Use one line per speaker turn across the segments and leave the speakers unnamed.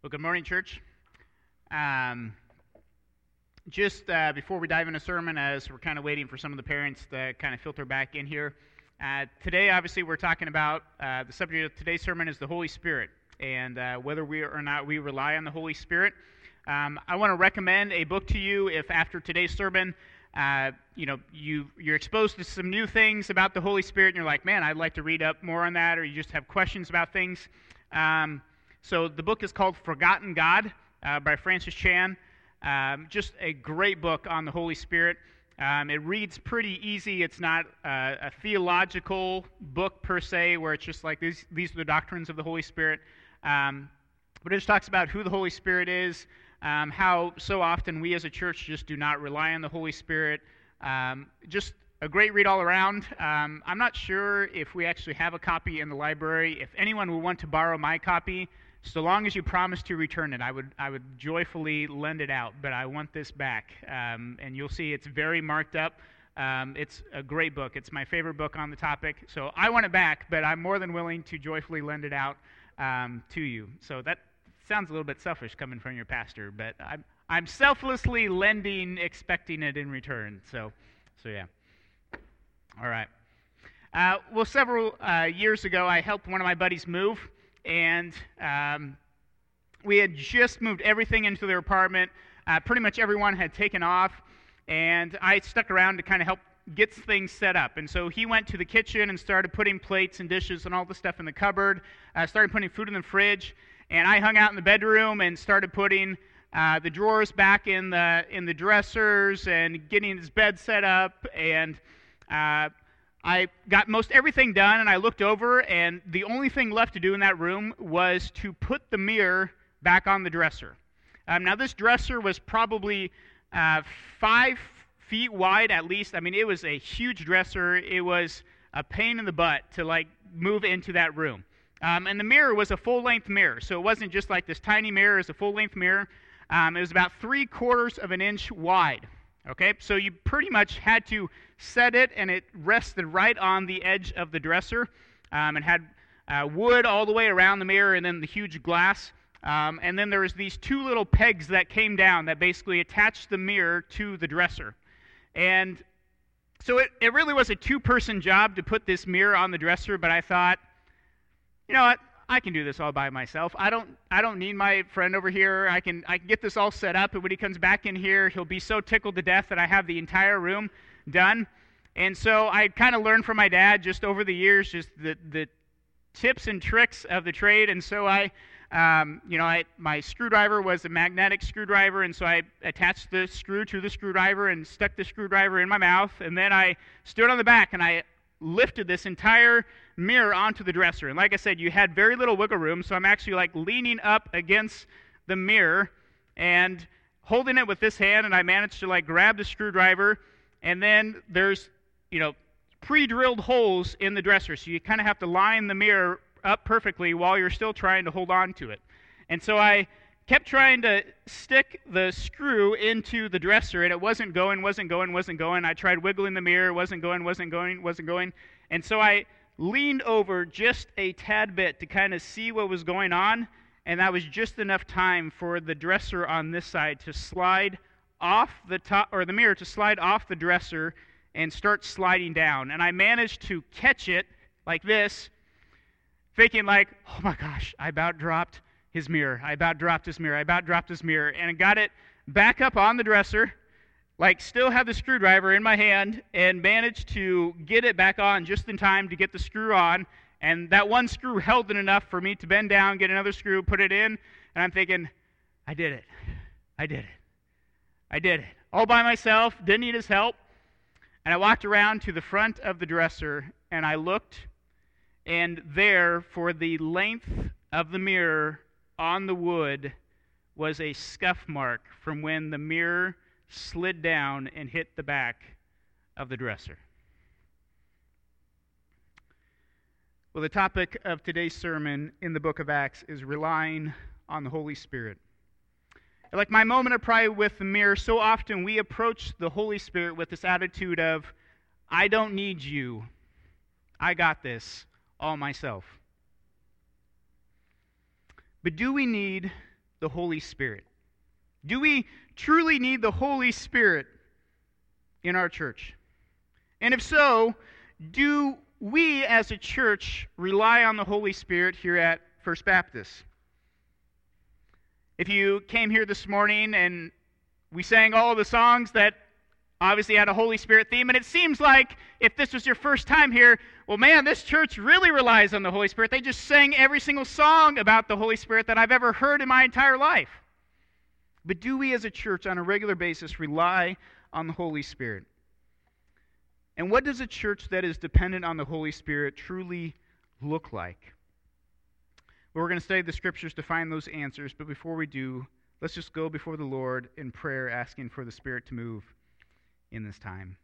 Well, good morning, church. Um, just before we dive into sermon, as we're kind of waiting for some of the parents to kind of filter back in here, today, obviously, we're talking about the subject of today's sermon is the Holy Spirit, and whether we or not we rely on the Holy Spirit. I want to recommend a book to you if after today's sermon, you're exposed to some new things about the Holy Spirit, and you're like, man, I'd like to read up more on that, or you just have questions about things. So the book is called Forgotten God by Francis Chan. Just a great book on the Holy Spirit. It reads pretty easy. It's not a theological book per se, where it's just like these are the doctrines of the Holy Spirit. But it just talks about who the Holy Spirit is, how so often we as a church just do not rely on the Holy Spirit. Just a great read all around. I'm not sure if we actually have a copy in the library. If anyone would want to borrow my copy, so long as you promise to return it, I would joyfully lend it out, but I want this back. And you'll see it's very marked up. It's a great book. It's my favorite book on the topic. So I want it back, but I'm more than willing to joyfully lend it out to you. So that sounds a little bit selfish coming from your pastor, but I'm selflessly lending, expecting it in return. So yeah. All right. Well, several years ago, I helped one of my buddies move. And we had just moved everything into their apartment. Pretty much everyone had taken off, and I stuck around to kind of help get things set up. And so he went to the kitchen and started putting plates and dishes and all the stuff in the cupboard, started putting food in the fridge, and I hung out in the bedroom and started putting the drawers back in the dressers and getting his bed set up, and I got most everything done, and I looked over, and the only thing left to do in that room was to put the mirror back on the dresser. Now, this dresser was probably 5 feet wide at least. I mean, it was a huge dresser. It was a pain in the butt to, move into that room. And the mirror was a full-length mirror, so it wasn't just like this tiny mirror. It was a full-length mirror. It was about 3/4 of an inch wide. Okay, so you pretty much had to set it, and it rested right on the edge of the dresser. It had wood all the way around the mirror, and then the huge glass. And then there was these 2 little pegs that came down that basically attached the mirror to the dresser. And so it really was a 2-person job to put this mirror on the dresser. But I thought, you know what? I can do this all by myself. I don't need my friend over here. I can get this all set up, and when he comes back in here, he'll be so tickled to death that I have the entire room done. And so I kind of learned from my dad just over the years, just the tips and tricks of the trade. And so my screwdriver was a magnetic screwdriver, and so I attached the screw to the screwdriver and stuck the screwdriver in my mouth, and then I stood on the back and I lifted this entire mirror onto the dresser. And like I said, you had very little wiggle room, so I'm actually leaning up against the mirror and holding it with this hand, and I managed to grab the screwdriver, and then there's pre-drilled holes in the dresser, so you kind of have to line the mirror up perfectly while you're still trying to hold on to it. And so I kept trying to stick the screw into the dresser, and it wasn't going. I tried wiggling the mirror, wasn't going. And so I leaned over just a tad bit to kind of see what was going on, and that was just enough time for the dresser on this side to slide off the top, or the mirror to slide off the dresser and start sliding down. And I managed to catch it like this, thinking oh my gosh, I about dropped his mirror. And I got it back up on the dresser, still had the screwdriver in my hand, and managed to get it back on just in time to get the screw on. And that one screw held it enough for me to bend down, get another screw, put it in, and I'm thinking, I did it. All by myself, didn't need his help. And I walked around to the front of the dresser, and I looked, and there, for the length of the mirror on the wood, was a scuff mark from when the mirror slid down and hit the back of the dresser. Well, the topic of today's sermon in the book of Acts is relying on the Holy Spirit. Like my moment of pride with the mirror, so often we approach the Holy Spirit with this attitude of, I don't need you. I got this all myself. But do we need the Holy Spirit? Do we truly need the Holy Spirit in our church? And if so, do we as a church rely on the Holy Spirit here at First Baptist? If you came here this morning and we sang all the songs that obviously had a Holy Spirit theme, and it seems like if this was your first time here, well, man, this church really relies on the Holy Spirit. They just sang every single song about the Holy Spirit that I've ever heard in my entire life. But do we as a church on a regular basis rely on the Holy Spirit? And what does a church that is dependent on the Holy Spirit truly look like? Well, we're going to study the Scriptures to find those answers, but before we do, let's just go before the Lord in prayer, asking for the Spirit to move in this time.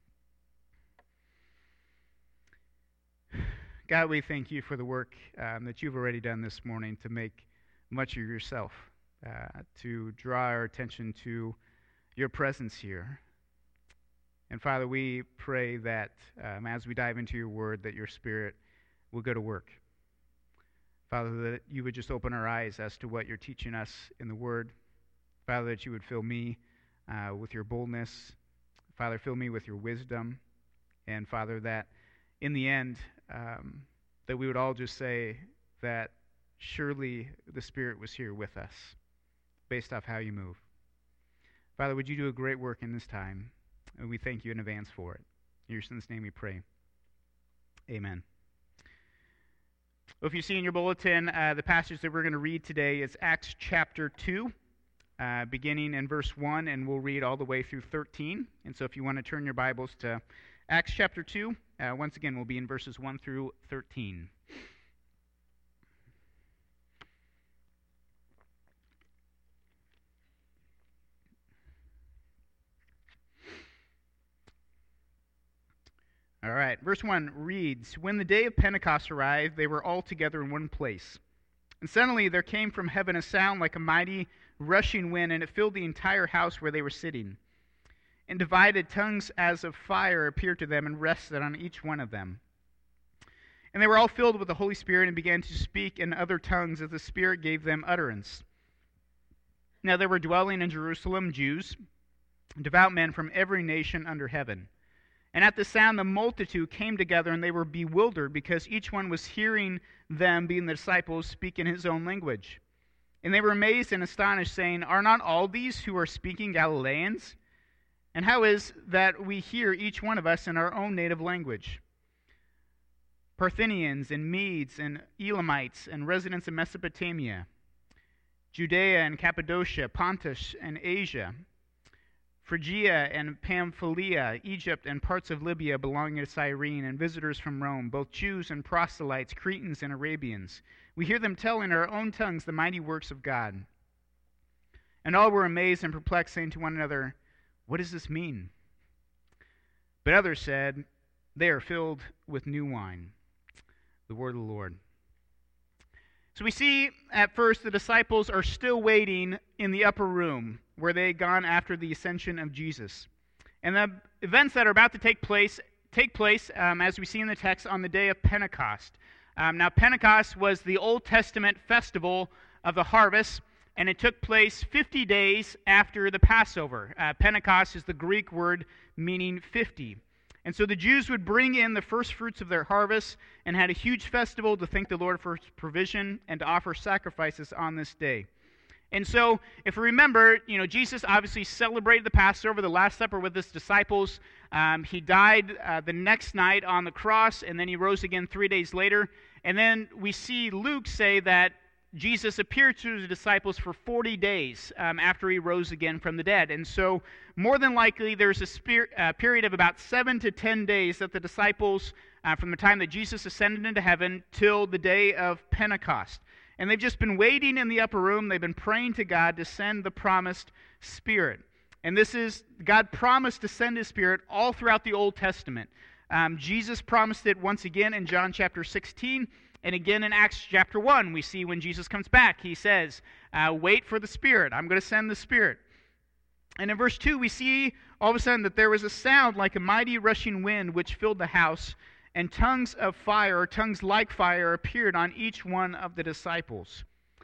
God, we thank you for the work that you've already done this morning to make much of yourself, to draw our attention to your presence here. And Father, we pray that as we dive into your word, that your Spirit will go to work. Father, that you would just open our eyes as to what you're teaching us in the word. Father, that you would fill me with your boldness. Father, fill me with your wisdom. And Father, that in the end, that we would all just say that surely the Spirit was here with us, based off how you move. Father, would you do a great work in this time? And we thank you in advance for it. In your Son's name we pray. Amen. Well, if you see in your bulletin, the passage that we're going to read today is Acts chapter 2, beginning in verse 1, and we'll read all the way through 13. And so if you want to turn your Bibles to Acts chapter 2, once again, we'll be in verses 1 through 13. All right, verse 1 reads, "When the day of Pentecost arrived, they were all together in one place. And suddenly there came from heaven a sound like a mighty rushing wind, and it filled the entire house where they were sitting. And divided tongues as of fire appeared to them and rested on each one of them. And they were all filled with the Holy Spirit and began to speak in other tongues as the Spirit gave them utterance. Now there were dwelling in Jerusalem Jews, devout men from every nation under heaven. And at the sound the multitude came together, and they were bewildered, because each one was hearing them, being the disciples, speak in his own language. And they were amazed and astonished, saying, Are not all these who are speaking Galileans? And how is that we hear each one of us in our own native language? Parthians and Medes and Elamites and residents of Mesopotamia, Judea and Cappadocia, Pontus and Asia, Phrygia and Pamphylia, Egypt and parts of Libya belonging to Cyrene, and visitors from Rome, both Jews and proselytes, Cretans and Arabians. We hear them tell in our own tongues the mighty works of God. And all were amazed and perplexed, saying to one another, What does this mean? But others said, They are filled with new wine." The word of the Lord. So we see at first the disciples are still waiting in the upper room where they had gone after the ascension of Jesus. And the events that are about to take place as we see in the text, on the day of Pentecost. Now, Pentecost was the Old Testament festival of the harvest, and it took place 50 days after the Passover. Pentecost is the Greek word meaning 50. And so the Jews would bring in the first fruits of their harvest and had a huge festival to thank the Lord for his provision and to offer sacrifices on this day. And so, if we remember, Jesus obviously celebrated the Passover, the Last Supper, with his disciples. He died the next night on the cross, and then he rose again 3 days later. And then we see Luke say that Jesus appeared to the disciples for 40 days after he rose again from the dead. And so, more than likely, there's a period of about 7 to 10 days that the disciples, from the time that Jesus ascended into heaven till the day of Pentecost. And they've just been waiting in the upper room. They've been praying to God to send the promised Spirit. And God promised to send his Spirit all throughout the Old Testament. Jesus promised it once again in John chapter 16, and again in Acts chapter 1. We see when Jesus comes back, he says, wait for the Spirit. I'm going to send the Spirit. And in verse 2, we see all of a sudden that there was a sound like a mighty rushing wind which filled the house, and tongues of fire, or tongues like fire, appeared on each one of the disciples.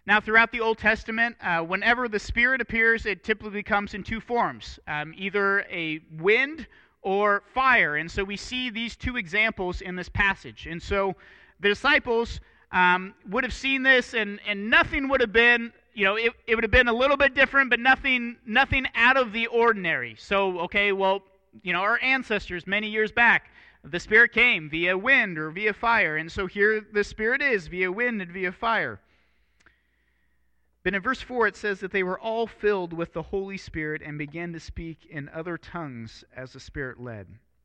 Now, throughout the Old Testament, whenever the Spirit appears, it typically comes in two forms, either a wind or fire. And so we see these two examples in this passage. And so the disciples would have seen this, and nothing would have been, it would have been a little bit different, but nothing out of the ordinary. So, okay, well, our ancestors many years back, the Spirit came via wind or via fire. And so here the Spirit is via wind and via fire. But in verse 4 it says that they were all filled with the Holy Spirit and began to speak in other tongues as the Spirit led.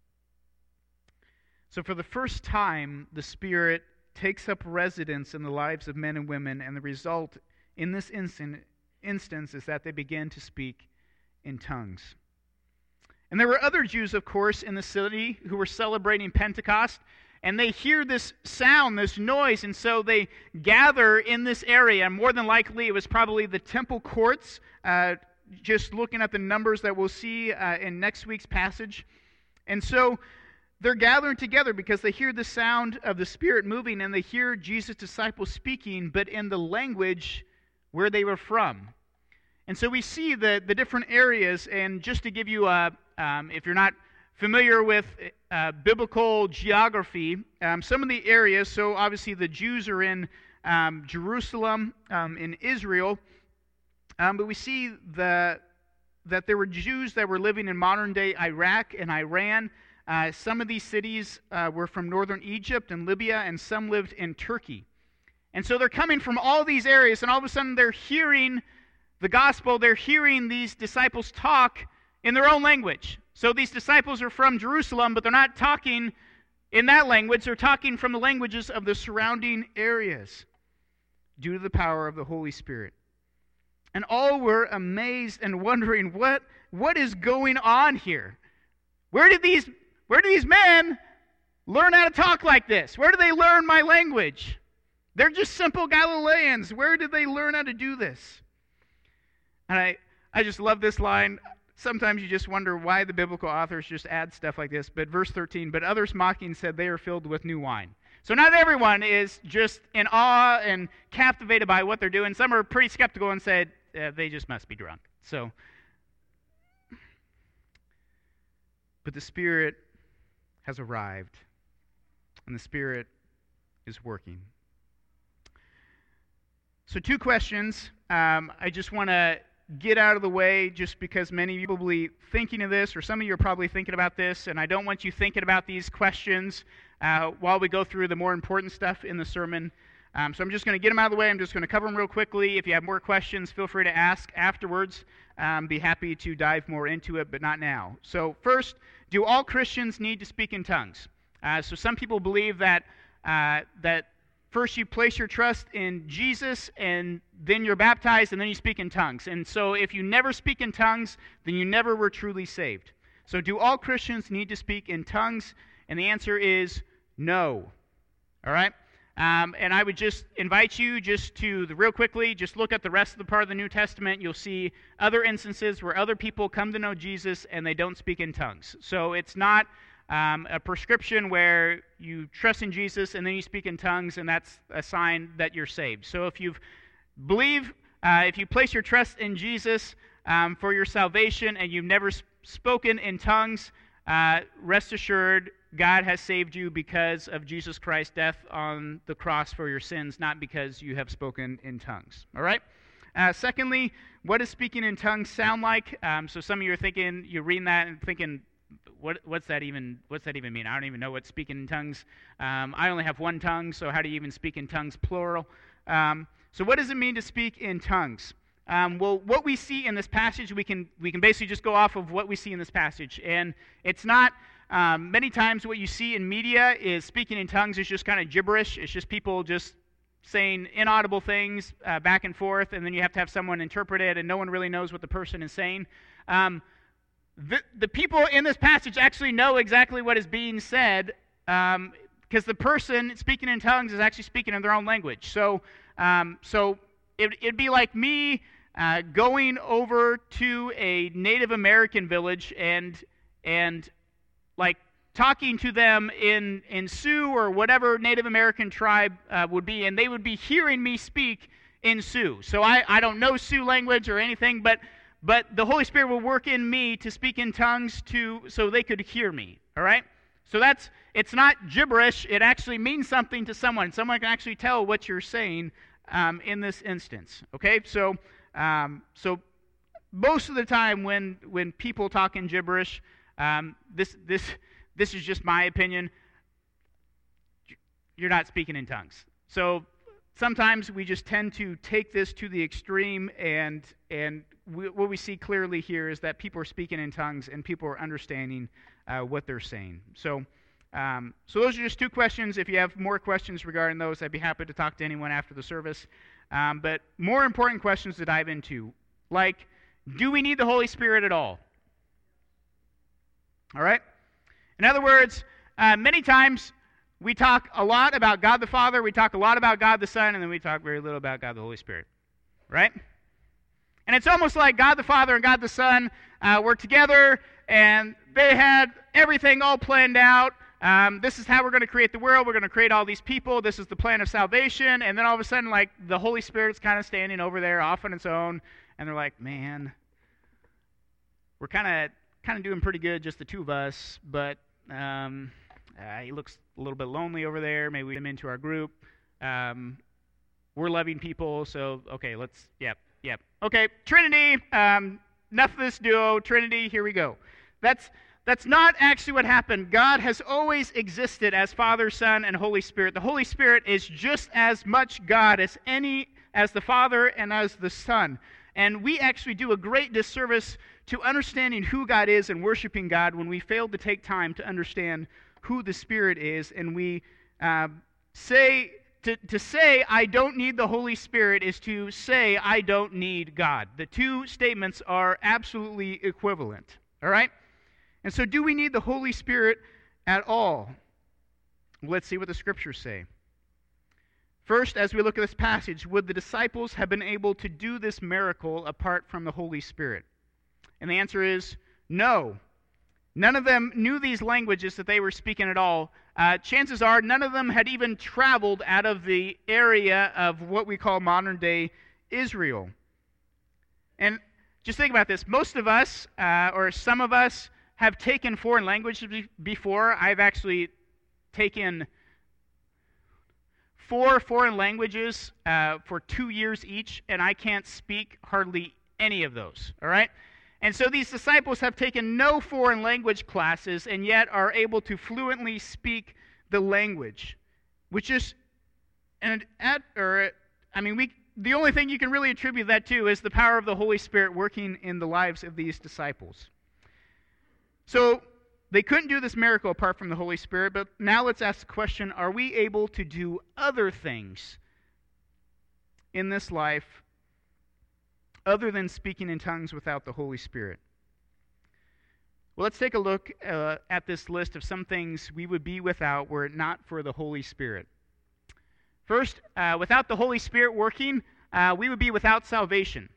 So for the first time, the Spirit takes up residence in the lives of men and women, and the result in this instance is that they begin to speak in tongues. And there were other Jews, of course, in the city who were celebrating Pentecost, and they hear this sound, this noise, and so they gather in this area. And more than likely, it was probably the temple courts, just looking at the numbers that we'll see in next week's passage. And so they're gathering together because they hear the sound of the Spirit moving, and they hear Jesus' disciples speaking, but in the language where they were from. And so we see the different areas, and just to give you if you're not familiar with biblical geography, some of the areas, so obviously the Jews are in Jerusalem, in Israel, but we see that there were Jews that were living in modern-day Iraq and Iran. Some of these cities were from northern Egypt and Libya, and some lived in Turkey. And so they're coming from all these areas, and all of a sudden they're hearing the gospel, they're hearing these disciples talk in their own language. So these disciples are from Jerusalem, but they're not talking in that language. They're talking from the languages of the surrounding areas due to the power of the Holy Spirit. And all were amazed and wondering, what is going on here? Where did these men learn how to talk like this? Where did they learn my language? They're just simple Galileans. Where did they learn how to do this? And I just love this line. Sometimes you just wonder why the biblical authors just add stuff like this. But verse 13, but others mocking said they are filled with new wine. So not everyone is just in awe and captivated by what they're doing. Some are pretty skeptical and said they just must be drunk. But the Spirit has arrived, and the Spirit is working. So 2 questions. I just want to get out of the way, just because many of you are probably thinking of this, or some of you are probably thinking about this, and I don't want you thinking about these questions while we go through the more important stuff in the sermon. So I'm just going to get them out of the way. I'm just going to cover them real quickly. If you have more questions, feel free to ask afterwards. Be happy to dive more into it, but not now. So first, do all Christians need to speak in tongues? So some people believe that first you place your trust in Jesus, and then you're baptized, and then you speak in tongues. And so if you never speak in tongues, then you never were truly saved. So do all Christians need to speak in tongues? And the answer is no. All right? And I would just invite you real quickly, just look at the rest of the part of the New Testament. You'll see other instances where other people come to know Jesus and they don't speak in tongues. So it's not a prescription where you trust in Jesus and then you speak in tongues, and that's a sign that you're saved. So if you place your trust in Jesus for your salvation and you've never spoken in tongues, rest assured, God has saved you because of Jesus Christ's death on the cross for your sins, not because you have spoken in tongues. All right? Secondly, what does speaking in tongues sound like? So some of you are thinking, you're reading that and thinking, what's that even mean? I don't even know what speaking in tongues. I only have one tongue, so how do you even speak in tongues, plural? So what does it mean to speak in tongues? Well, what we see in this passage, we can basically just go off of what we see in this passage. And it's not, many times what you see in media is speaking in tongues is just kind of gibberish. It's just people just saying inaudible things back and forth, and then you have to have someone interpret it, and no one really knows what the person is saying. The people in this passage actually know exactly what is being said, because the person speaking in tongues is actually speaking in their own language. So it'd be like me going over to a Native American village and like talking to them in Sioux or whatever Native American tribe would be, and they would be hearing me speak in Sioux. So I don't know Sioux language or anything, but the Holy Spirit will work in me to speak in tongues so they could hear me. All right? So it's not gibberish. It actually means something to someone. Someone can actually tell what you're saying in this instance. Okay? So most of the time when people talk in gibberish, this is just my opinion, you're not speaking in tongues. So sometimes we just tend to take this to the extreme, and what we see clearly here is that people are speaking in tongues and people are understanding what they're saying. So those are just two questions. If you have more questions regarding those, I'd be happy to talk to anyone after the service. But more important questions to dive into, like, do we need the Holy Spirit at all? All right? In other words, many times we talk a lot about God the Father, we talk a lot about God the Son, and then we talk very little about God the Holy Spirit. Right? And it's almost like God the Father and God the Son were together, and they had everything all planned out. This is how we're going to create the world. We're going to create all these people. This is the plan of salvation. And then all of a sudden, like, the Holy Spirit's kind of standing over there off on its own, and they're like, man, we're kind of doing pretty good, just the two of us, but he looks a little bit lonely over there. Maybe we get him into our group. We're loving people, so okay, yep. Okay, Trinity, enough of this duo. Trinity, here we go. That's not actually what happened. God has always existed as Father, Son, and Holy Spirit. The Holy Spirit is just as much God as the Father and as the Son. And we actually do a great disservice to understanding who God is and worshiping God when we fail to take time to understand who the Spirit is, and we say I don't need the Holy Spirit is to say I don't need God. The two statements are absolutely equivalent. All right? And so do we need the Holy Spirit at all? Let's see what the Scriptures say. First, as we look at this passage, would the disciples have been able to do this miracle apart from the Holy Spirit? And the answer is no. None of them knew these languages that they were speaking at all. Chances are none of them had even traveled out of the area of what we call modern-day Israel. And just think about this. Most of us, or some of us, have taken foreign languages before. I've actually taken 4 foreign languages for 2 years each, and I can't speak hardly any of those, all right? And so these disciples have taken no foreign language classes and yet are able to fluently speak the language, which is, the only thing you can really attribute that to is the power of the Holy Spirit working in the lives of these disciples. So they couldn't do this miracle apart from the Holy Spirit, but now let's ask the question, are we able to do other things in this life other than speaking in tongues without the Holy Spirit? Well, let's take a look at this list of some things we would be without were it not for the Holy Spirit. First, without the Holy Spirit working, we would be without salvation.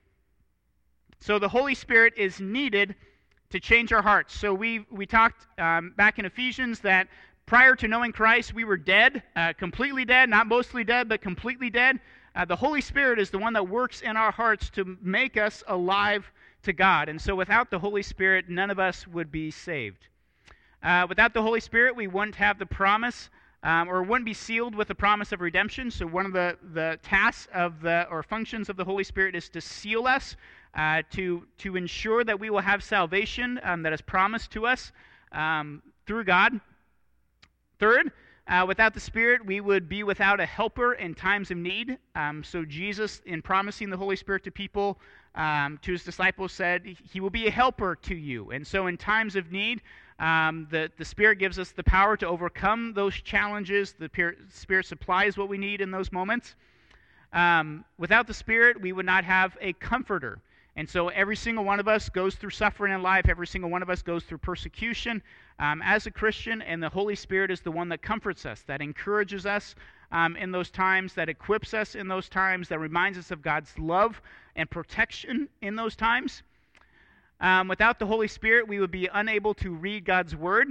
So the Holy Spirit is needed to change our hearts. So we talked back in Ephesians that prior to knowing Christ, we were dead, completely dead, not mostly dead, but completely dead. The Holy Spirit is the one that works in our hearts to make us alive to God. And so without the Holy Spirit, none of us would be saved. Without the Holy Spirit, we wouldn't have the promise, or wouldn't be sealed with the promise of redemption. So one of the tasks or functions of the Holy Spirit is to seal us, to ensure that we will have salvation that is promised to us through God. Third, without the Spirit, we would be without a helper in times of need. So Jesus, in promising the Holy Spirit to people, to his disciples, said, he will be a helper to you. And so in times of need, the Spirit gives us the power to overcome those challenges. The Spirit supplies what we need in those moments. Without the Spirit, we would not have a comforter. And so every single one of us goes through suffering in life. Every single one of us goes through persecution as a Christian, and the Holy Spirit is the one that comforts us, that encourages us in those times, that equips us in those times, that reminds us of God's love and protection in those times. Without the Holy Spirit, we would be unable to read God's Word.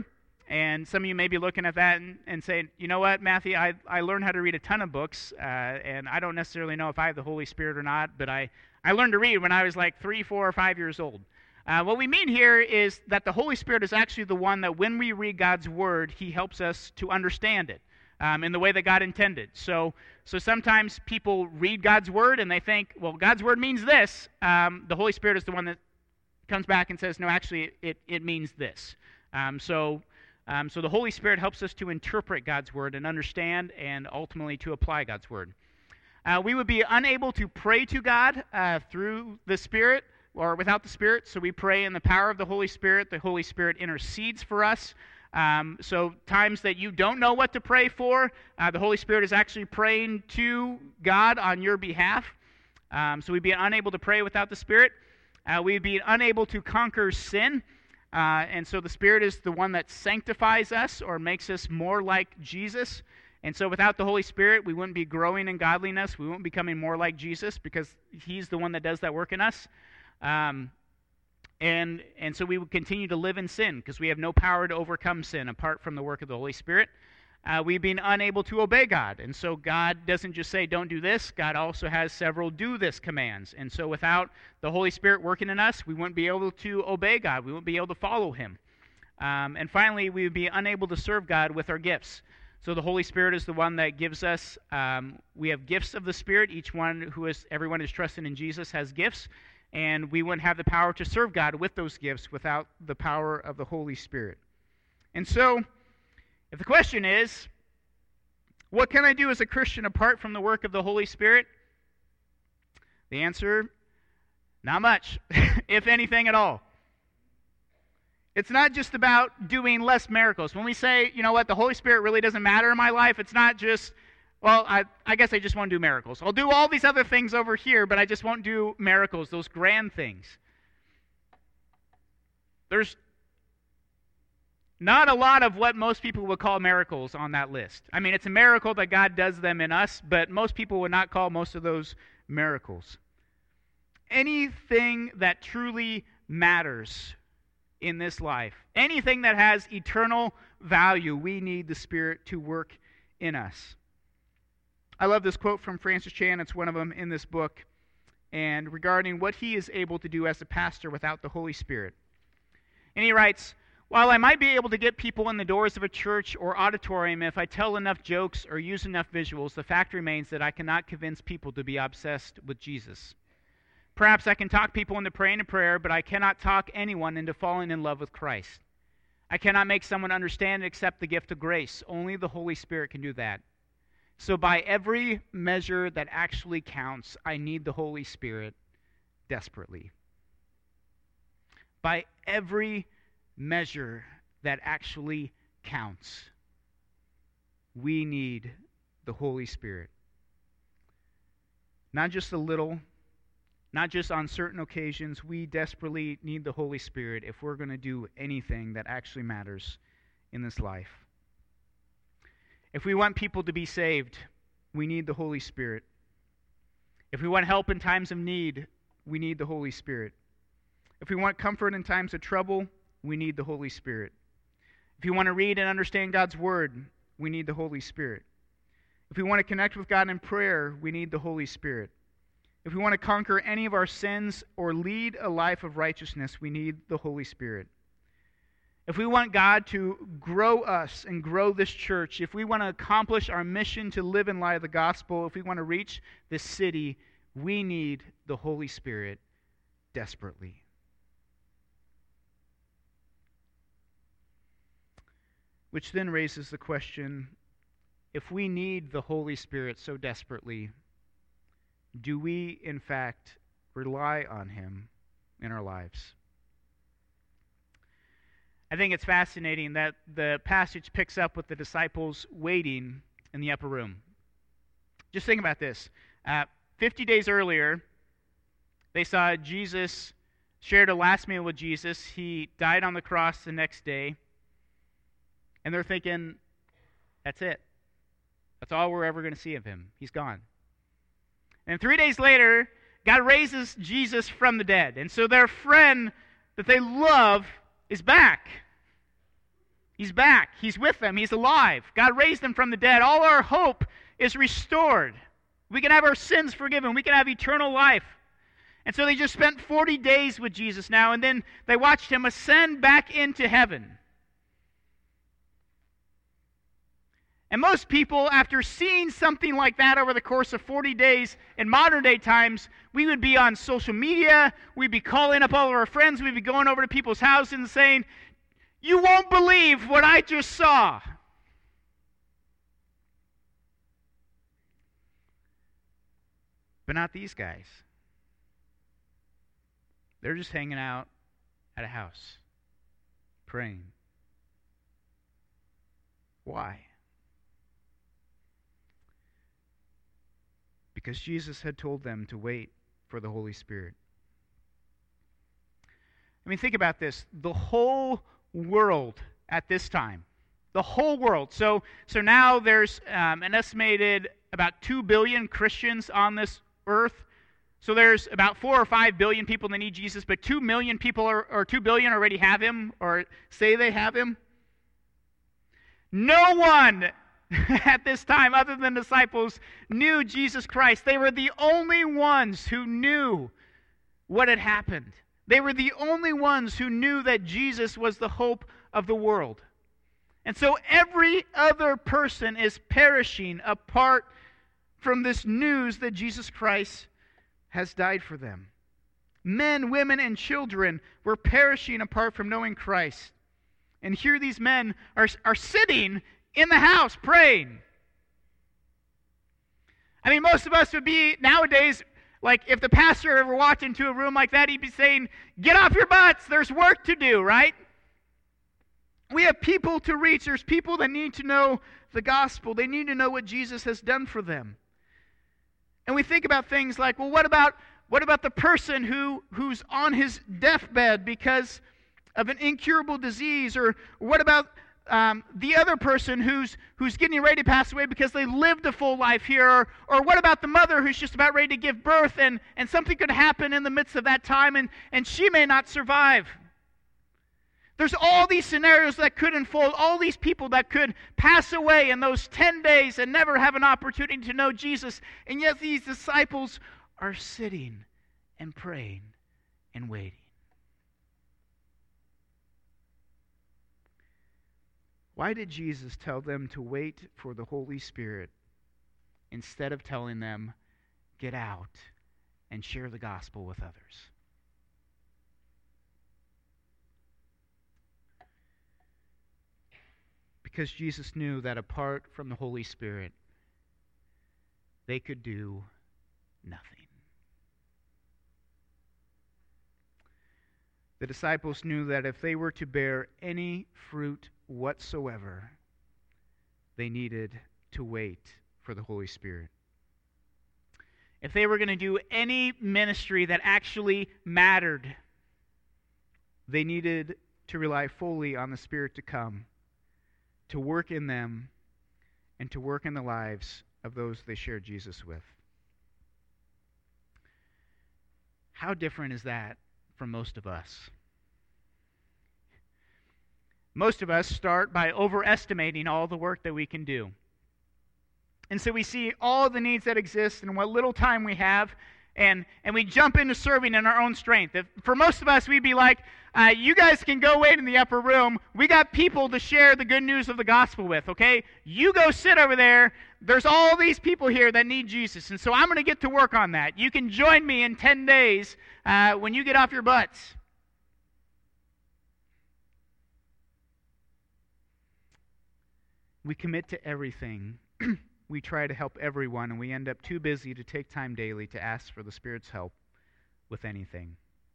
And some of you may be looking at that and saying, you know what, Matthew, I learned how to read a ton of books, and I don't necessarily know if I have the Holy Spirit or not, but I learned to read when I was like 3, 4, or 5 years old. What we mean here is that the Holy Spirit is actually the one that when we read God's Word, He helps us to understand it in the way that God intended. So sometimes people read God's Word and they think, well, God's Word means this. The Holy Spirit is the one that comes back and says, no, actually, it means this. So the Holy Spirit helps us to interpret God's Word and understand and ultimately to apply God's Word. We would be unable to pray to God through the Spirit or without the Spirit, so we pray in the power of the Holy Spirit. The Holy Spirit intercedes for us. So times that you don't know what to pray for, the Holy Spirit is actually praying to God on your behalf. So we'd be unable to pray without the Spirit. We'd be unable to conquer sin. And so the Spirit is the one that sanctifies us or makes us more like Jesus. And so without the Holy Spirit, we wouldn't be growing in godliness. We wouldn't be becoming more like Jesus because He's the one that does that work in us. And so we would continue to live in sin because we have no power to overcome sin apart from the work of the Holy Spirit. We've been unable to obey God. And so God doesn't just say, don't do this. God also has several do this commands. And so without the Holy Spirit working in us, we wouldn't be able to obey God. We wouldn't be able to follow Him. And finally, we would be unable to serve God with our gifts. So the Holy Spirit is the one that gives us, we have gifts of the Spirit. Everyone who's trusting in Jesus has gifts. And we wouldn't have the power to serve God with those gifts without the power of the Holy Spirit. And so, if the question is, what can I do as a Christian apart from the work of the Holy Spirit? The answer, not much, if anything at all. It's not just about doing less miracles. When we say, you know what, the Holy Spirit really doesn't matter in my life, it's not just, well, I guess I just won't do miracles. I'll do all these other things over here, but I just won't do miracles, those grand things. There's not a lot of what most people would call miracles on that list. I mean, it's a miracle that God does them in us, but most people would not call most of those miracles. Anything that truly matters in this life, anything that has eternal value, we need the Spirit to work in us. I love this quote from Francis Chan. It's one of them in this book, and regarding what he is able to do as a pastor without the Holy Spirit. And he writes, while I might be able to get people in the doors of a church or auditorium if I tell enough jokes or use enough visuals, the fact remains that I cannot convince people to be obsessed with Jesus. Perhaps I can talk people into praying a prayer, but I cannot talk anyone into falling in love with Christ. I cannot make someone understand and accept the gift of grace. Only the Holy Spirit can do that. So by every measure that actually counts, I need the Holy Spirit desperately. By every measure that actually counts, we need the Holy Spirit. Not just a little, not just on certain occasions. We desperately need the Holy Spirit if we're going to do anything that actually matters in this life. If we want people to be saved, we need the Holy Spirit. If we want help in times of need, we need the Holy Spirit. If we want comfort in times of trouble, we need the Holy Spirit. If we want to read and understand God's Word, we need the Holy Spirit. If we want to connect with God in prayer, we need the Holy Spirit. If we want to conquer any of our sins or lead a life of righteousness, we need the Holy Spirit. If we want God to grow us and grow this church, if we want to accomplish our mission to live in light of the gospel, if we want to reach this city, we need the Holy Spirit desperately. Which then raises the question, if we need the Holy Spirit so desperately, do we, in fact, rely on Him in our lives? I think it's fascinating that the passage picks up with the disciples waiting in the upper room. Just think about this. 50 days earlier, they saw Jesus, shared a last meal with Jesus. He died on the cross the next day. And they're thinking, that's it. That's all we're ever going to see of Him. He's gone. And 3 days later, God raises Jesus from the dead. And so their friend that they love is back. He's back. He's with them. He's alive. God raised him from the dead. All our hope is restored. We can have our sins forgiven. We can have eternal life. And so they just spent 40 days with Jesus now, and then they watched him ascend back into heaven. And most people, after seeing something like that over the course of 40 days in modern day times, we would be on social media, we'd be calling up all of our friends, we'd be going over to people's houses and saying, "You won't believe what I just saw." But not these guys. They're just hanging out at a house, praying. Why? Because Jesus had told them to wait for the Holy Spirit. I mean, think about this. The whole world at this time, the whole world. So now there's an estimated about 2 billion Christians on this earth. So there's about 4 or 5 billion people that need Jesus, but 2 million people or 2 billion already have him or say they have him. No one at this time, other than disciples, knew Jesus Christ. They were the only ones who knew what had happened. They were the only ones who knew that Jesus was the hope of the world. And so every other person is perishing apart from this news that Jesus Christ has died for them. Men, women, and children were perishing apart from knowing Christ. And here these men are sitting in the house praying. I mean, most of us would be nowadays, like if the pastor ever walked into a room like that, he'd be saying, "Get off your butts, there's work to do," right? We have people to reach. There's people that need to know the gospel. They need to know what Jesus has done for them. And we think about things like, well, what about the person who's on his deathbed because of an incurable disease? Or what about the other person who's getting ready to pass away because they lived a full life here? Or what about the mother who's just about ready to give birth and something could happen in the midst of that time and she may not survive? There's all these scenarios that could unfold, all these people that could pass away in those 10 days and never have an opportunity to know Jesus. And yet these disciples are sitting and praying and waiting. Why did Jesus tell them to wait for the Holy Spirit instead of telling them, get out and share the gospel with others? Because Jesus knew that apart from the Holy Spirit, they could do nothing. The disciples knew that if they were to bear any fruit whatsoever, they needed to wait for the Holy Spirit. If they were going to do any ministry that actually mattered, they needed to rely fully on the Spirit to come, to work in them, and to work in the lives of those they shared Jesus with. How different is that from most of us? Most of us start by overestimating all the work that we can do. And so we see all the needs that exist and what little time we have, and we jump into serving in our own strength. For most of us, we'd be like, you guys can go wait in the upper room. We got people to share the good news of the gospel with, okay? You go sit over there. There's all these people here that need Jesus, and so I'm going to get to work on that. You can join me in 10 days when you get off your butts. We commit to everything. We try to help everyone, and we end up too busy to take time daily to ask for the Spirit's help with anything.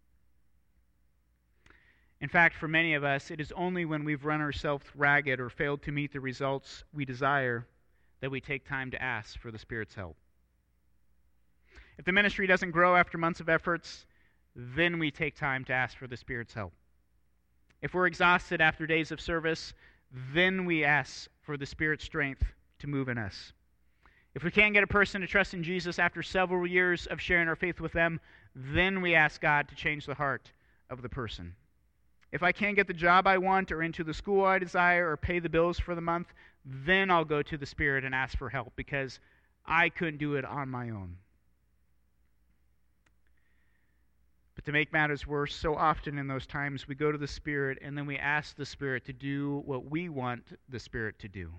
In fact, for many of us, it is only when we've run ourselves ragged or failed to meet the results we desire that we take time to ask for the Spirit's help. If the ministry doesn't grow after months of efforts, then we take time to ask for the Spirit's help. If we're exhausted after days of service, then we ask for the Spirit's strength to move in us. If we can't get a person to trust in Jesus after several years of sharing our faith with them, then we ask God to change the heart of the person. If I can't get the job I want or into the school I desire or pay the bills for the month, then I'll go to the Spirit and ask for help because I couldn't do it on my own. But to make matters worse, so often in those times we go to the Spirit and then we ask the Spirit to do what we want the Spirit to do.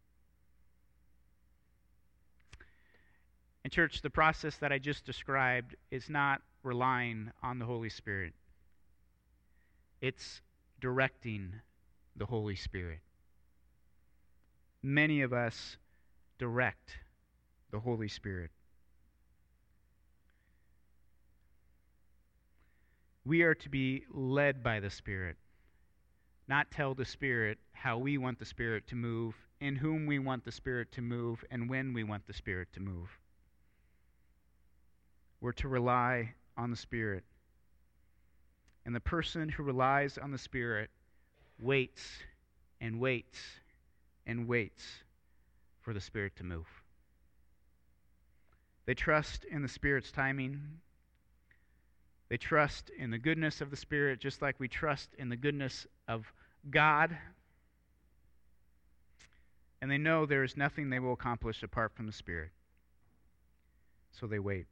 And church, the process that I just described is not relying on the Holy Spirit. It's directing the Holy Spirit. Many of us direct the Holy Spirit. We are to be led by the Spirit, not tell the Spirit how we want the Spirit to move, in whom we want the Spirit to move, and when we want the Spirit to move. We're to rely on the Spirit. And the person who relies on the Spirit waits and waits and waits for the Spirit to move. They trust in the Spirit's timing. They trust in the goodness of the Spirit, just like we trust in the goodness of God. And they know there is nothing they will accomplish apart from the Spirit. So they wait.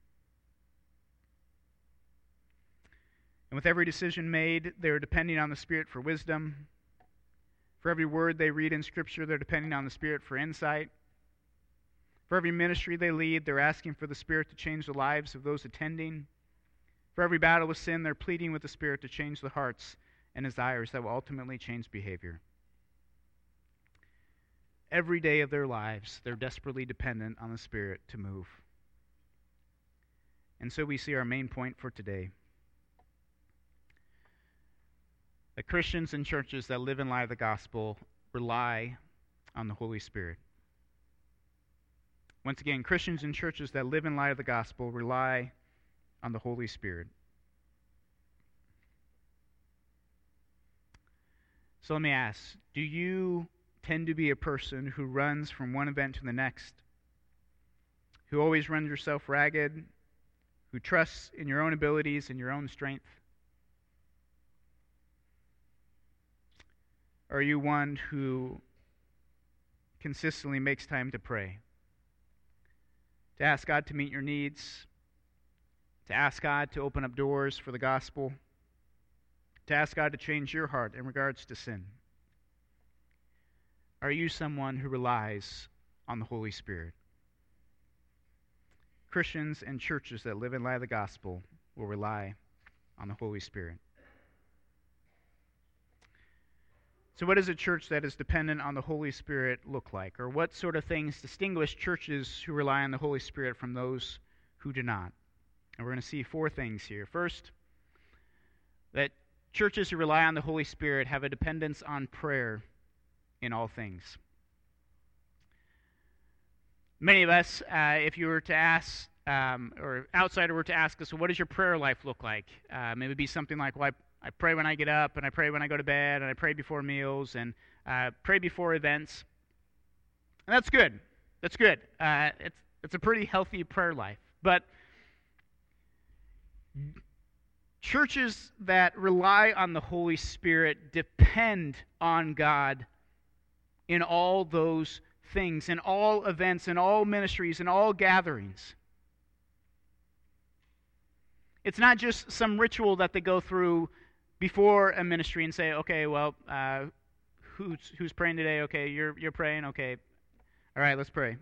And with every decision made, they're depending on the Spirit for wisdom. For every word they read in Scripture, they're depending on the Spirit for insight. For every ministry they lead, they're asking for the Spirit to change the lives of those attending. For every battle with sin, they're pleading with the Spirit to change the hearts and desires that will ultimately change behavior. Every day of their lives, they're desperately dependent on the Spirit to move. And so we see our main point for today. That Christians and churches that live in light of the gospel rely on the Holy Spirit. Once again, Christians and churches that live in light of the gospel rely on the Holy Spirit. So let me ask, do you tend to be a person who runs from one event to the next, who always runs yourself ragged, who trusts in your own abilities and your own strength? Or are you one who consistently makes time to pray, to ask God to meet your needs, to ask God to open up doors for the gospel, to ask God to change your heart in regards to sin? Are you someone who relies on the Holy Spirit? Christians and churches that live in light of the gospel will rely on the Holy Spirit. So what does a church that is dependent on the Holy Spirit look like? Or what sort of things distinguish churches who rely on the Holy Spirit from those who do not? And we're going to see four things here. First, that churches who rely on the Holy Spirit have a dependence on prayer in all things. Many of us, if you were to ask, or outsider were to ask us, well, what does your prayer life look like? It would be something like, well, I pray when I get up, and I pray when I go to bed, and I pray before meals, and pray before events. And that's good. That's good. It's a pretty healthy prayer life. But churches that rely on the Holy Spirit depend on God in all those things, in all events, in all ministries, in all gatherings. It's not just some ritual that they go through before a ministry and say, okay, well, who's praying today? Okay, you're praying. Okay, all right, let's pray.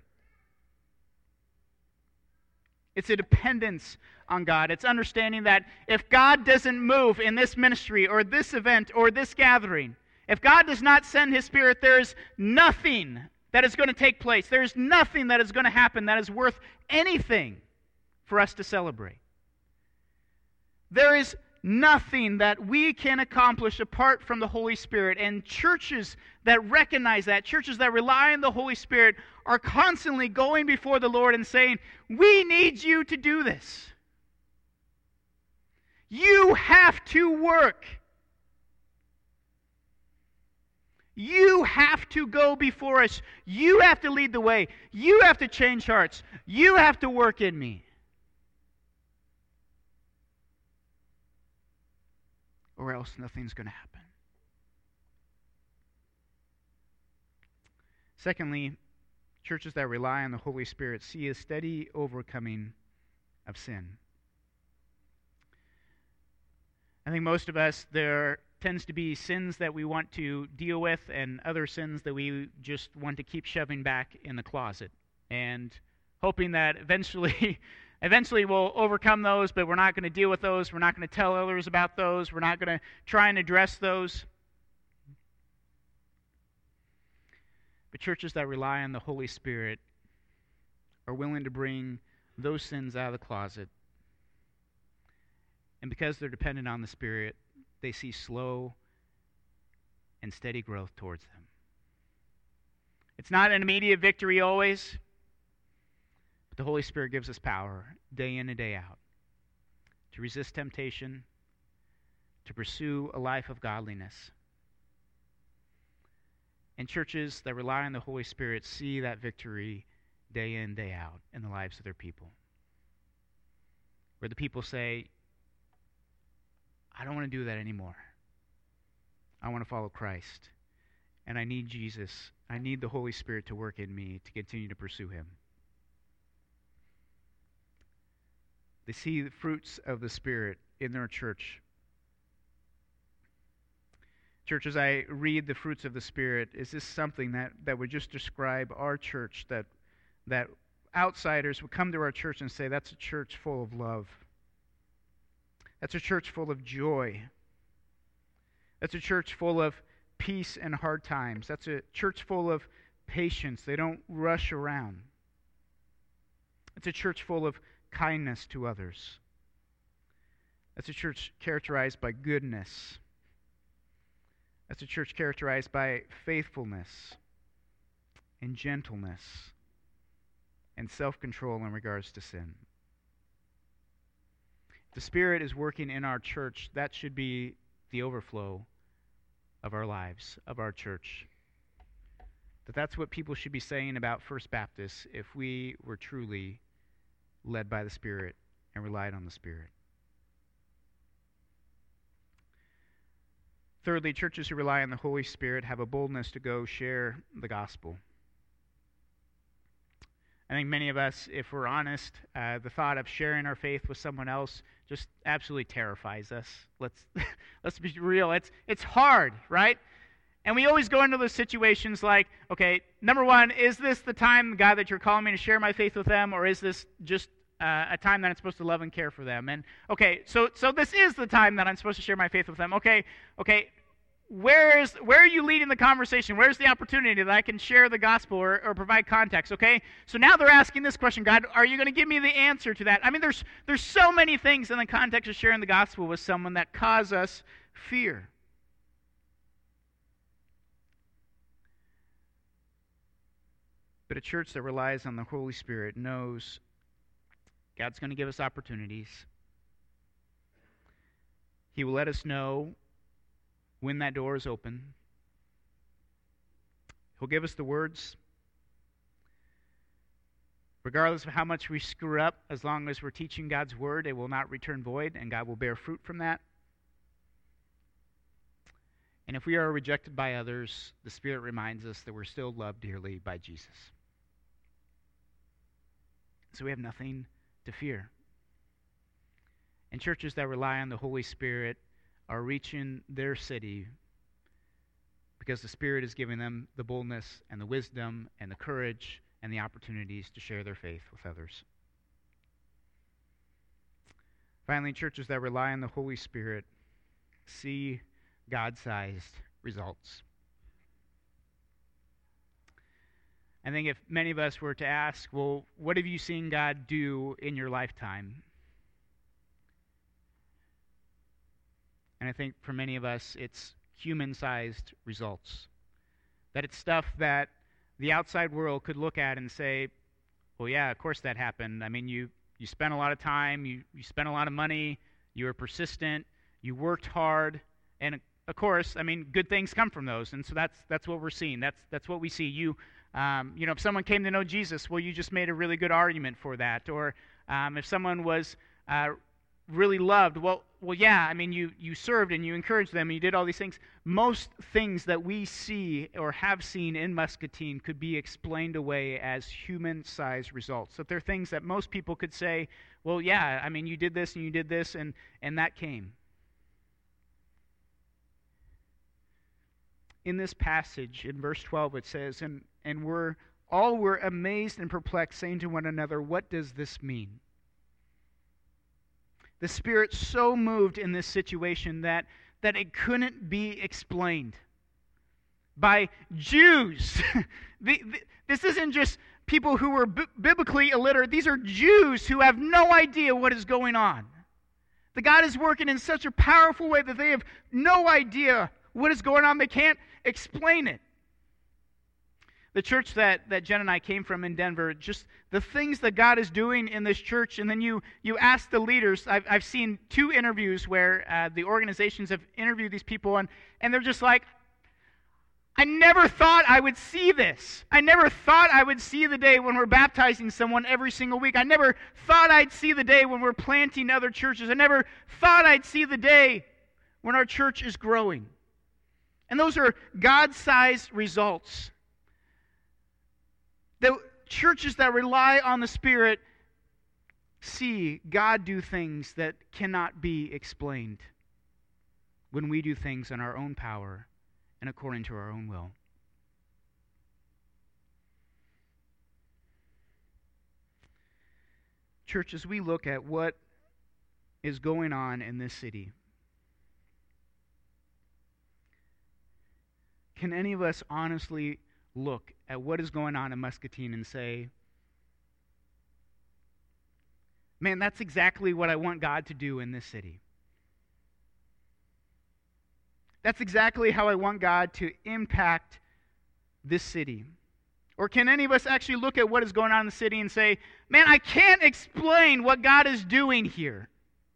It's a dependence on God. It's understanding that if God doesn't move in this ministry or this event or this gathering, if God does not send His Spirit, there is nothing that is going to take place. There is nothing that is going to happen that is worth anything for us to celebrate. There is nothing that we can accomplish apart from the Holy Spirit. And churches that recognize that, churches that rely on the Holy Spirit, are constantly going before the Lord and saying, we need you to do this. You have to work. You have to go before us. You have to lead the way. You have to change hearts. You have to work in me. or else nothing's going to happen. Secondly, churches that rely on the Holy Spirit see a steady overcoming of sin. I think most of us, there tends to be sins that we want to deal with and other sins that we just want to keep shoving back in the closet and hoping that eventually we'll overcome those, but we're not going to deal with those. We're not going to tell others about those. We're not going to try and address those. But churches that rely on the Holy Spirit are willing to bring those sins out of the closet. And because they're dependent on the Spirit, they see slow and steady growth towards them. It's not an immediate victory always, but the Holy Spirit gives us power day in and day out to resist temptation, to pursue a life of godliness. And churches that rely on the Holy Spirit see that victory day in, day out in the lives of their people. Where the people say, I don't want to do that anymore. I want to follow Christ. And I need Jesus. I need the Holy Spirit to work in me to continue to pursue Him. They see the fruits of the Spirit in their church. Church, as I read the fruits of the Spirit, is this something that would just describe our church, that outsiders would come to our church and say, that's a church full of love. That's a church full of joy. That's a church full of peace in hard times. That's a church full of patience. They don't rush around. It's a church full of kindness to others. That's a church characterized by goodness. That's a church characterized by faithfulness and gentleness and self-control in regards to sin. If the Spirit is working in our church, that should be the overflow of our lives, of our church. That's what people should be saying about First Baptist if we were truly led by the Spirit and relied on the Spirit. Thirdly, churches who rely on the Holy Spirit have a boldness to go share the gospel. I think many of us, if we're honest, the thought of sharing our faith with someone else just absolutely terrifies us. Let's be real. It's hard, right? And we always go into those situations like, okay, number one, is this the time, God, that you're calling me to share my faith with them, or is this just a time that I'm supposed to love and care for them? And okay, so this is the time that I'm supposed to share my faith with them. Okay, where are you leading the conversation? Where's the opportunity that I can share the gospel or provide context? Okay, so now they're asking this question: God, are you going to give me the answer to that? I mean, there's so many things in the context of sharing the gospel with someone that cause us fear. But a church that relies on the Holy Spirit knows God's going to give us opportunities. He will let us know when that door is open. He'll give us the words. Regardless of how much we screw up, as long as we're teaching God's word, it will not return void, and God will bear fruit from that. And if we are rejected by others, the Spirit reminds us that we're still loved dearly by Jesus. So we have nothing to fear. And churches that rely on the Holy Spirit are reaching their city because the Spirit is giving them the boldness and the wisdom and the courage and the opportunities to share their faith with others. Finally, churches that rely on the Holy Spirit see God-sized results. I think if many of us were to ask, well, what have you seen God do in your lifetime? And I think for many of us, it's human-sized results. That it's stuff that the outside world could look at and say, well, yeah, of course that happened. I mean, you spent a lot of time, you spent a lot of money, you were persistent, you worked hard, and of course, I mean, good things come from those. And so that's what we're seeing. That's what we see. You know, if someone came to know Jesus, well, you just made a really good argument for that. Or if someone was really loved. Well, yeah, I mean, you served and you encouraged them and you did all these things. Most things that we see or have seen in Muscatine could be explained away as human-sized results. So they're things that most people could say, well, yeah, I mean, you did this and you did this, and that came. In this passage, in verse 12, it says, and were amazed and perplexed, saying to one another, what does this mean? The Spirit so moved in this situation that it couldn't be explained by Jews. This isn't just people who were biblically illiterate. These are Jews who have no idea what is going on. The God is working in such a powerful way that they have no idea what is going on. They can't explain it. The church that Jen and I came from in Denver, just the things that God is doing in this church, and then you ask the leaders. I've seen 2 interviews where the organizations have interviewed these people, and they're just like, I never thought I would see this. I never thought I would see the day when we're baptizing someone every single week. I never thought I'd see the day when we're planting other churches. I never thought I'd see the day when our church is growing. And those are God-sized results. The churches that rely on the Spirit see God do things that cannot be explained when we do things in our own power and according to our own will. Church, as we look at what is going on in this city, can any of us honestly look at what is going on in Muscatine and say, man, that's exactly what I want God to do in this city. That's exactly how I want God to impact this city. Or can any of us actually look at what is going on in the city and say, man, I can't explain what God is doing here.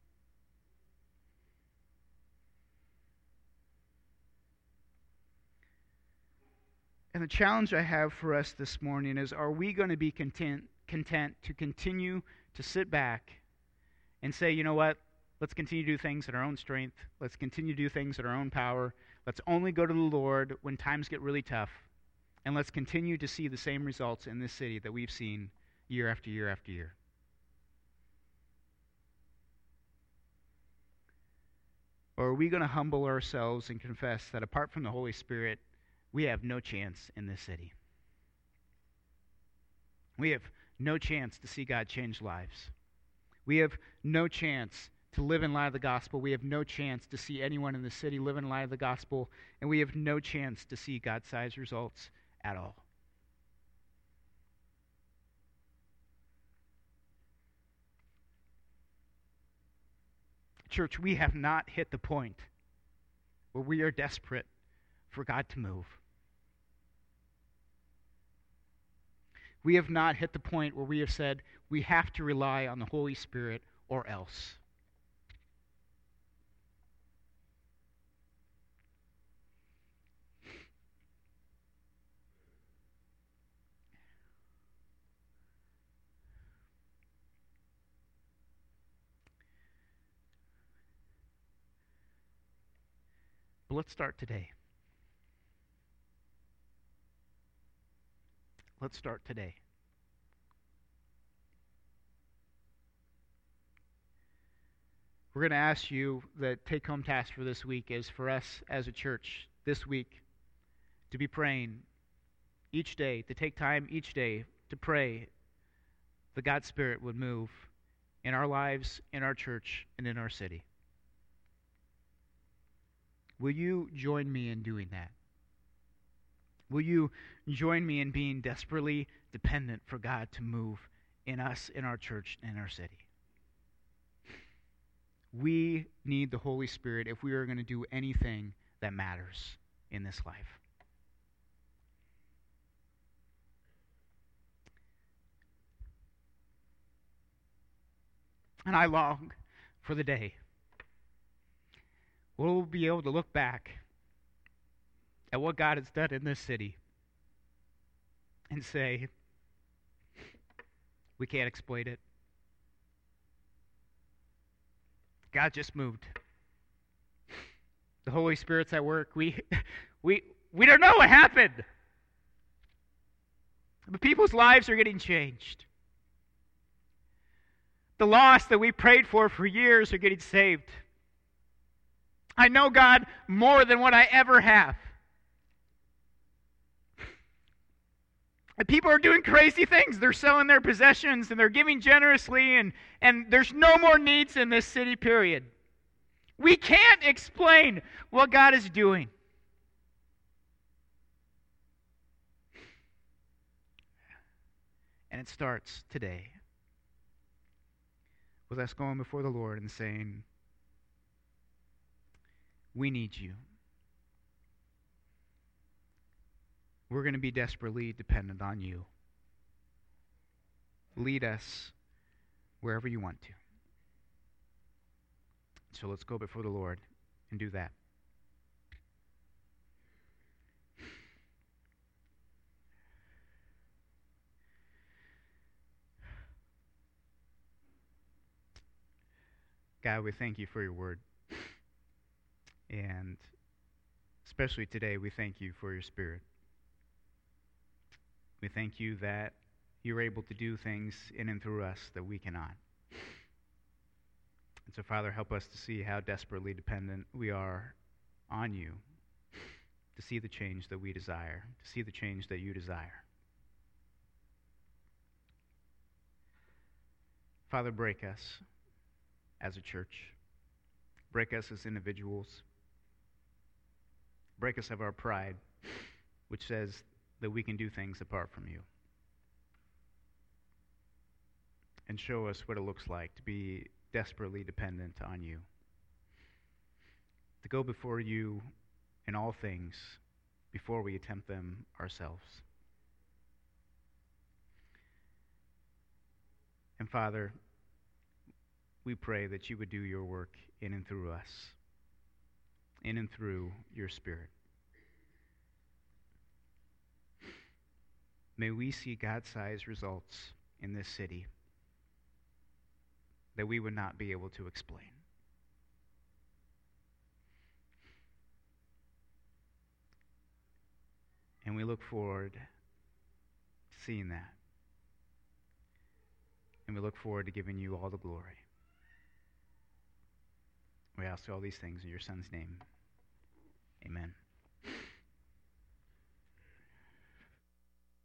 And the challenge I have for us this morning is, are we going to be content to continue to sit back and say, you know what, let's continue to do things in our own strength. Let's continue to do things in our own power. Let's only go to the Lord when times get really tough. And let's continue to see the same results in this city that we've seen year after year after year. Or are we going to humble ourselves and confess that apart from the Holy Spirit, we have no chance in this city? We have no chance to see God change lives. We have no chance to live in light of the gospel. We have no chance to see anyone in the city live in light of the gospel. And we have no chance to see God-sized results at all. Church, we have not hit the point where we are desperate for God to move. We have not hit the point where we have said we have to rely on the Holy Spirit or else. But let's start today. Let's start today. We're going to ask you, the take-home task for this week is for us as a church this week to be praying each day, to take time each day to pray that God's Spirit would move in our lives, in our church, and in our city. Will you join me in doing that? Will you join me in being desperately dependent for God to move in us, in our church, and in our city? We need the Holy Spirit if we are going to do anything that matters in this life. And I long for the day we'll be able to look back at what God has done in this city and say, we can't exploit it. God just moved. The Holy Spirit's at work. We don't know what happened. But people's lives are getting changed. The lost that we prayed for years are getting saved. I know God more than what I ever have. And people are doing crazy things. They're selling their possessions and they're giving generously, and there's no more needs in this city, period. We can't explain what God is doing. And it starts today with us going before the Lord and saying, we need you. We're going to be desperately dependent on you. Lead us wherever you want to. So let's go before the Lord and do that. God, we thank you for your word. And especially today, we thank you for your Spirit. We thank you that you're able to do things in and through us that we cannot. And so, Father, help us to see how desperately dependent we are on you, to see the change that we desire, to see the change that you desire. Father, break us as a church. Break us as individuals. Break us of our pride, which says that we can do things apart from you. And show us what it looks like to be desperately dependent on you. To go before you in all things before we attempt them ourselves. And Father, we pray that you would do your work in and through us, in and through your Spirit. May we see God-sized results in this city that we would not be able to explain. And we look forward to seeing that. And we look forward to giving you all the glory. We ask all these things in your Son's name. Amen.